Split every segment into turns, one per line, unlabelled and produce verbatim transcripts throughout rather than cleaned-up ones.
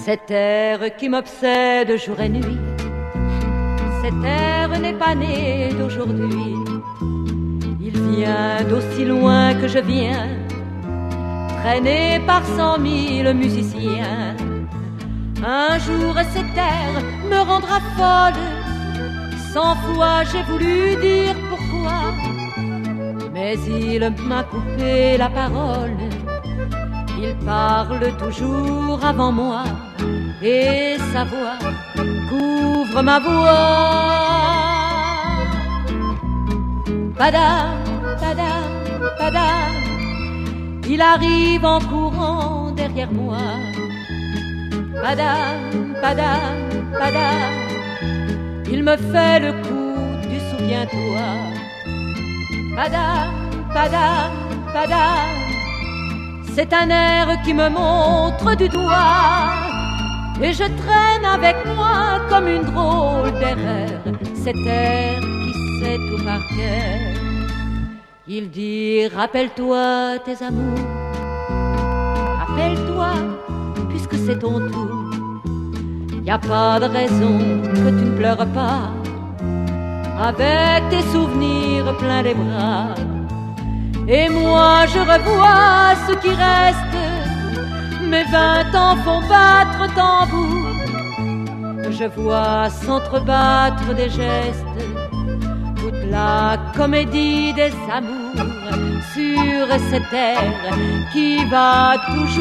Cet air qui m'obsède jour et nuit, cet air n'est pas né d'aujourd'hui. Il vient d'aussi loin que je viens, traîné par cent mille musiciens. Un jour cet air me rendra folle, cent fois j'ai voulu dire pourquoi, mais il m'a coupé la parole. Il parle toujours avant moi et sa voix couvre ma voix. Padam, padam, padam, il arrive en courant derrière moi. Padam, padam, padam, il me fait le coup du souviens-toi. Padam, padam, padam, c'est un air qui me montre du doigt, et je traîne avec moi comme une drôle d'erreur cet air qui sait tout par cœur. Il dit rappelle-toi tes amours, rappelle-toi puisque c'est ton tour. Y a pas de raison que tu ne pleures pas avec tes souvenirs pleins les bras. Et moi je revois ce qui reste, mes vingt ans font battre tambour. Je vois s'entrebattre des gestes, toute la comédie des amours sur cette terre qui va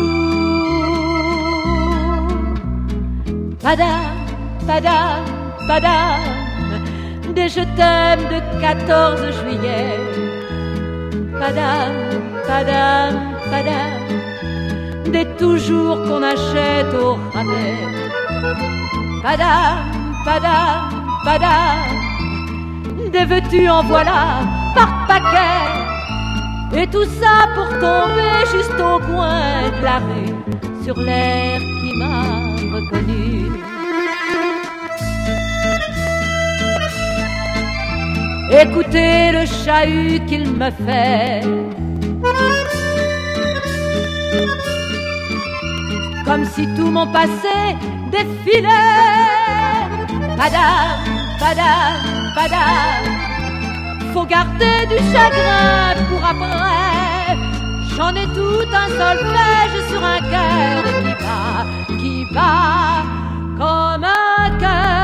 toujours. Padam, padam, padam, des je t'aime de quatorze juillet. Padam, padam, padam, des toujours qu'on achète au rabais. Padam, padam, padam, des veux-tu en voilà par paquet. Et tout ça pour tomber juste au coin de la rue, sur l'air qui m'a reconnu. Écoutez le chahut qu'il me fait, comme si tout mon passé défilait. Padam, padam, padam, faut garder du chagrin pour après. J'en ai tout un solfège sur un cœur qui bat, qui bat comme un cœur.